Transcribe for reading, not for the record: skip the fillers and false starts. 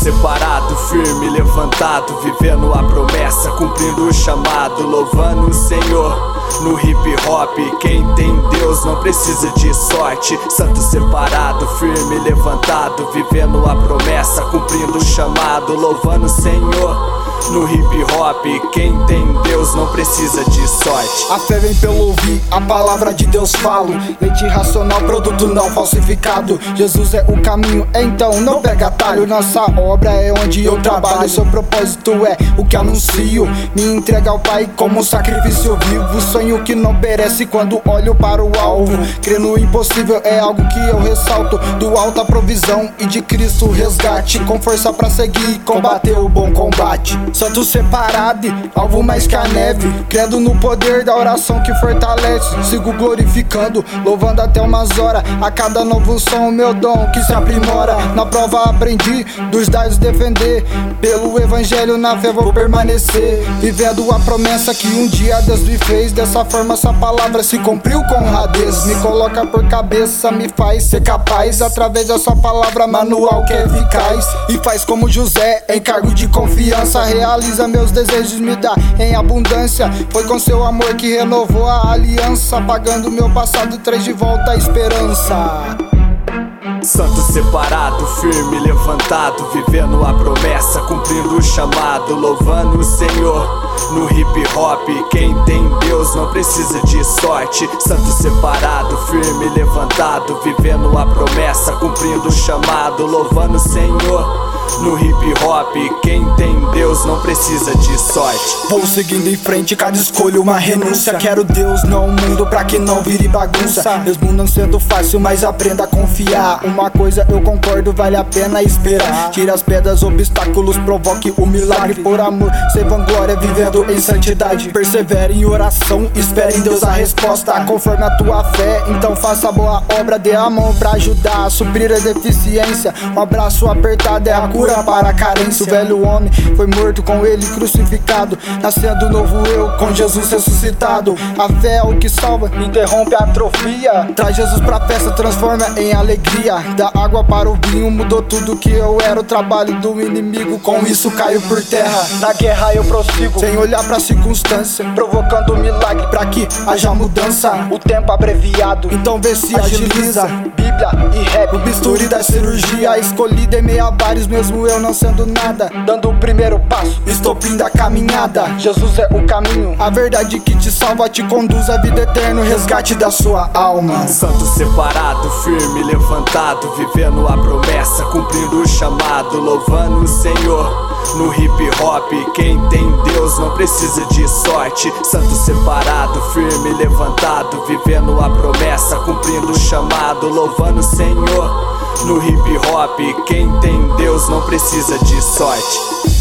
separado, firme, levantado, vivendo a promessa, cumprindo o chamado, louvando o Senhor. No hip hop, quem tem Deus não precisa de sorte. Santo separado, firme, levantado, vivendo a promessa, cumprindo o chamado, louvando o Senhor. No hip hop, quem tem Deus não precisa de sorte. A fé vem pelo ouvir, a palavra de Deus falo. Leite racional, produto não falsificado. Jesus é o caminho, então não pega atalho. Nossa obra é onde eu trabalho. Seu propósito é o que anuncio. Me entrega ao Pai como um sacrifício vivo. Sonho que não perece quando olho para o alvo. Crer no impossível é algo que eu ressalto. Do alto a provisão e de Cristo o resgate. Com força pra seguir e combater o bom combate. Santo separado, alvo mais que a neve. Crendo no poder da oração que fortalece. Sigo glorificando, louvando até umas horas. A cada novo som, meu dom que se aprimora. Na prova aprendi, dos dados defender. Pelo evangelho na fé vou permanecer. Vivendo a promessa que um dia Deus me fez. Dessa forma essa palavra se cumpriu com honradez. Me coloca por cabeça, me faz ser capaz. Através da sua palavra manual que é eficaz. E faz como José, em cargo de confiança. Realiza meus desejos, me dá em abundância. Foi com seu amor que renovou a aliança. Pagando meu passado, traz de volta a esperança. Santo separado, firme, levantado, vivendo a promessa, cumprindo o chamado, louvando o Senhor. No hip hop, quem tem Deus não precisa de sorte. Santo separado, firme, levantado, vivendo a promessa, cumprindo o chamado, louvando o Senhor. No hip hop, quem tem Deus não precisa de sorte. Vou seguindo em frente, cada escolha uma renúncia. Quero Deus, não o mundo, pra que não vire bagunça. Mesmo não sendo fácil, mas aprenda a confiar. Uma coisa eu concordo, vale a pena esperar. Tire as pedras, obstáculos, provoque o milagre. Por amor, sem vanglória, vivendo em santidade. Persevere em oração, espere em Deus a resposta. Conforme a tua fé, então faça boa obra. Dê a mão pra ajudar a suprir a deficiência. Um abraço apertado é a cura para a carência. O velho homem foi morto, com ele crucificado. Nascendo novo eu, com Jesus ressuscitado. A fé é o que salva, interrompe a atrofia. Traz Jesus pra festa, transforma em alegria. Da água para o vinho, mudou tudo que eu era. O trabalho do inimigo, com isso caio por terra. Na guerra eu prossigo, sem olhar pra circunstância. Provocando um milagre pra que haja mudança. O tempo abreviado, então vê se agiliza. Bíblia e rap, o bisturi da cirurgia. Escolhido em meio a vários, mesmo eu não sendo nada. Dando o primeiro passo, estopim da caminhada. Jesus é o caminho, a verdade que te salva, te conduz à vida eterna, o resgate da sua alma. Santo separado, firme, levantado, vivendo a promessa, cumprindo o chamado, louvando o Senhor. No hip hop, quem tem Deus não precisa de sorte. Santo separado, firme, levantado, vivendo a promessa, cumprindo o chamado, louvando o Senhor. No hip hop, quem tem Deus não precisa de sorte.